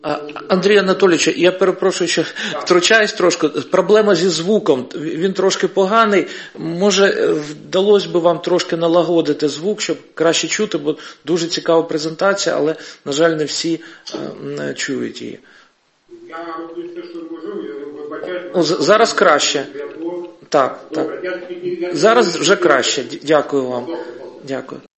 Андрій Анатолійович, я перепрошую, що втручаюсь трошки. Проблема зі звуком, він трошки поганий. Може, вдалося би вам трошки налагодити звук, щоб краще чути, бо дуже цікава презентація, але, на жаль, не всі чують її. Я роблю все, що можу, вибачаю. Зараз краще. Так. Зараз вже краще. Дякую вам. Дякую.